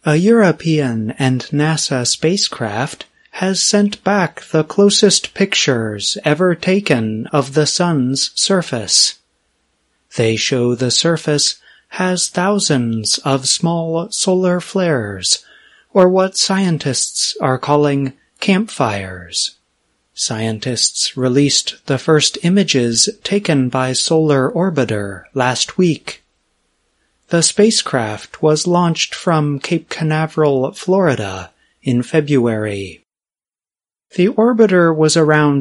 A European and NASA spacecraft has sent back the closest pictures ever taken of the Sun's surface. They show the surface has thousands of small solar flares, or what scientists are calling campfires. Scientists released the first images taken by Solar Orbiter last week. The spacecraft was launched from Cape Canaveral, Florida, in February. The orbiter was around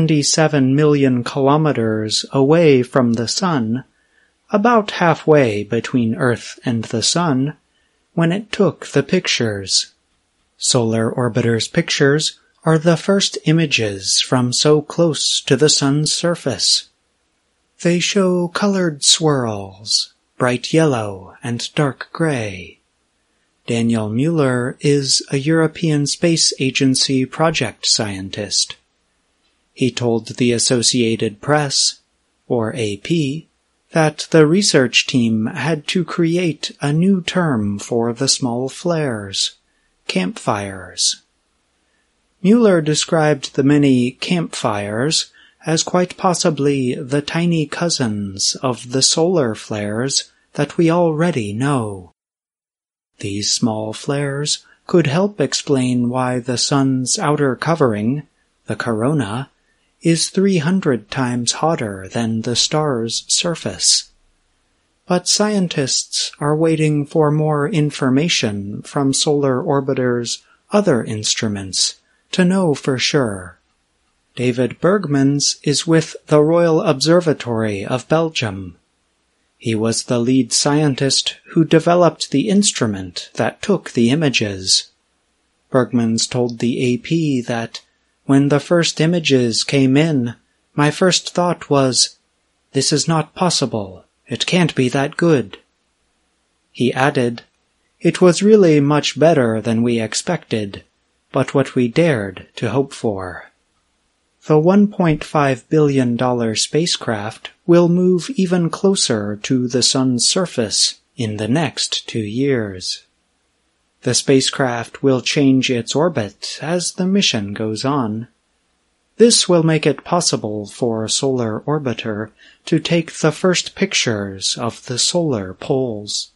77 million kilometers away from the Sun, about halfway between Earth and the Sun, when it took the pictures. Solar Orbiter's pictures are the first images from so close to the Sun's surface. They show colored swirls, bright yellow and dark gray. Daniel Mueller is a European Space Agency project scientist. He told the Associated Press, or AP, that the research team had to create a new term for the small flares, campfires. Mueller described the many campfires as quite possibly the tiny cousins of the solar flares that we already know. These small flares could help explain why the Sun's outer covering, the corona, is 300 times hotter than the star's surface. But scientists are waiting for more information from Solar Orbiter's other instruments to know for sure. David Bergmans is with the Royal Observatory of Belgium. He was the lead scientist who developed the instrument that took the images. Bergmans told the AP that, when the first images came in, my first thought was, "This is not possible. It can't be that good." He added, "It was really much better than we expected, but what we dared to hope for." The $1.5 billion spacecraft will move even closer to the Sun's surface in the next 2 years. The spacecraft will change its orbit as the mission goes on. This will make it possible for Solar Orbiter to take the first pictures of the solar poles.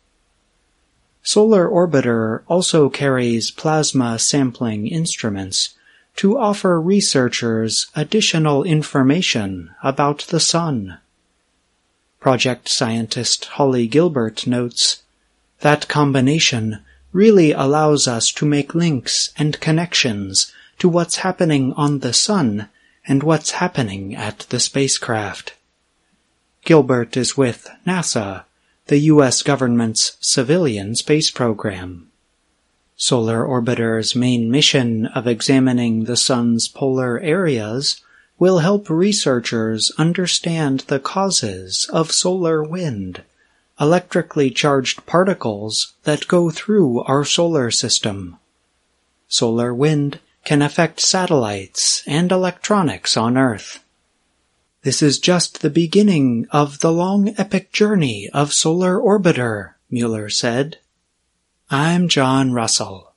Solar Orbiter also carries plasma sampling instruments to offer researchers additional information about the Sun. Project scientist Holly Gilbert notes, "That combination really allows us to make links and connections to what's happening on the Sun and what's happening at the spacecraft." Gilbert is with NASA, the U.S. government's civilian space program. Solar Orbiter's main mission of examining the Sun's polar areas will help researchers understand the causes of solar wind, electrically charged particles that go through our solar system. Solar wind can affect satellites and electronics on Earth. This is just the beginning of the long epic journey of Solar Orbiter, Mueller said. I'm John Russell.